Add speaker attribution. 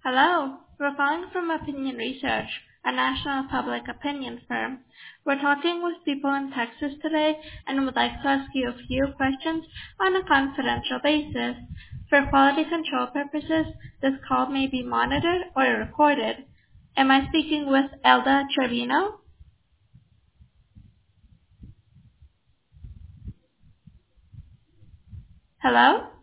Speaker 1: Hello, we're calling from Opinion Research, a national public opinion firm. We're talking with people in Texas today and would like to ask you a few questions on a confidential basis. For quality control purposes, this call may be monitored or recorded. Am I speaking with Elda Trevino? Hello?